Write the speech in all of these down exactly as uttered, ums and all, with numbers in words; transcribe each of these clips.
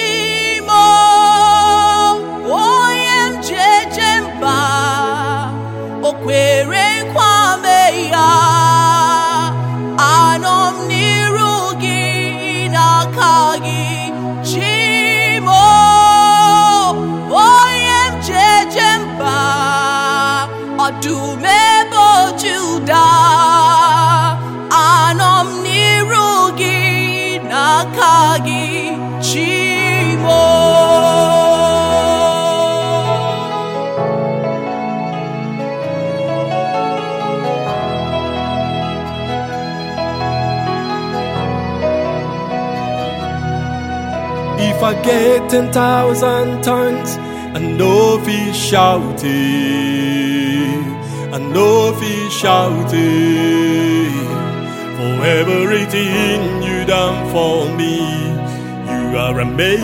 Chimo, oyem jejemba, okwere kwame ya, anom nirugi nakagi. Chimo, oyem jejemba, adume bojuda, anom nirugi nakagi. Chimo. If I get ten thousand tongues, I know if he shouted, I know if he shouted, for everything you done for me, you are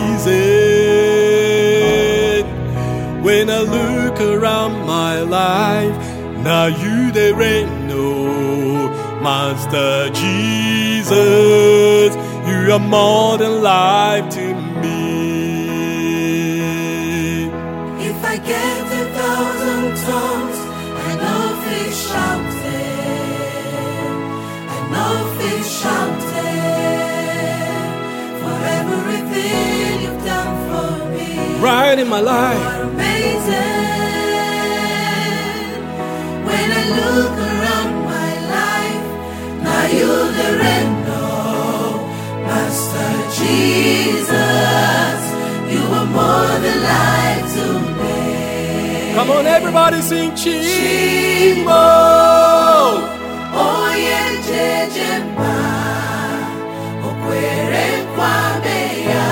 amazing. When I look around my life, now you the reign, no, Master Jesus, you are more than life to me. If I get a thousand tongues, I know if he shouted, I know if he shouted, for everything you've done for me. Right in my life. You are amazing. When I look around my life, now you the reno, Master Jesus, you are more than life to me. Come on, everybody sing Chimo. Oye jejemba, okwere kwame ya,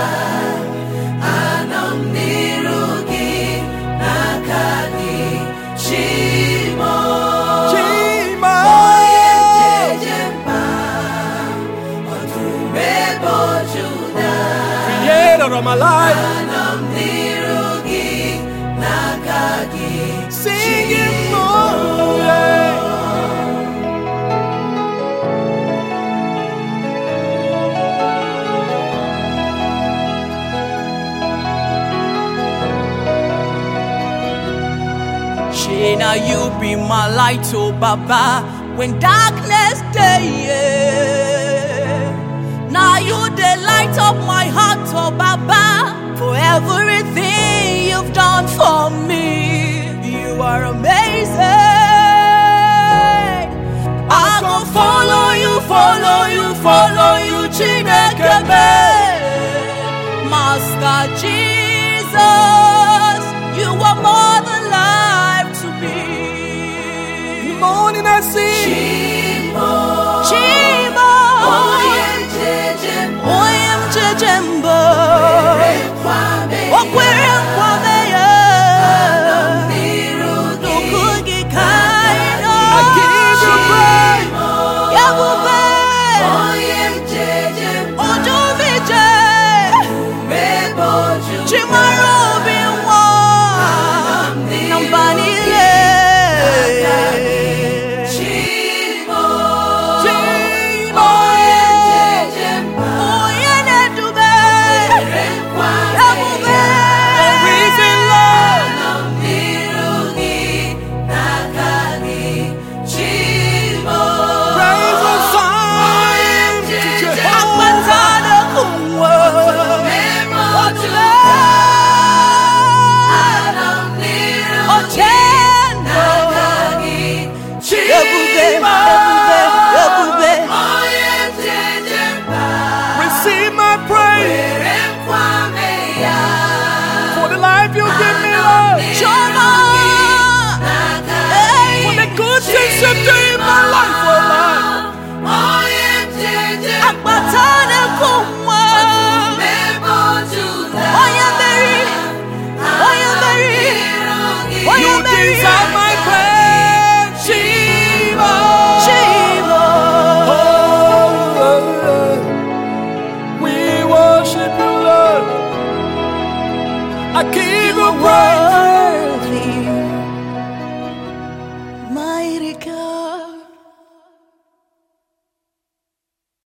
anom nirugi nakagi. Chimo, Chimo. oye jejemba, odume bojuda, Creator of my life. anom nirugi nakagi. Sing it more. Yeah. Shina, you be my light, oh Baba, when darkness day. Now you the light of my heart, oh Baba, for everything you've done for me. You are amazing. I go follow you, follow you, follow you, Chineke me. Master Jesus, you are more than life to me. In the morning I sing. Chimo, Chimo, oye jejemba, oyem jejemba, kwame okwere kwame ya, nirugi nukugi kaino. I give you praise. Yabube, oye jejemba, ojuvije, meboju chimarobi wa, nambanile. Chimo, Chimo. jejemba, Oye nedube, kwame yabube. Reason love. nirugi nakagi. Chimo, Praise the song to Jehovah. Akmatana kumwa, otule, ochendo. Yabube, yabube, yabube. Receive my praise for the life you give me, Lord. Choma, hey. For the good things you do in my life, oh Lord. Akmatana kumwa, oye beri, oye beri, oye You beri. deserve my praise, Shiva. Shiva. Oh, Lord. We worship you, Lord. I give you praise.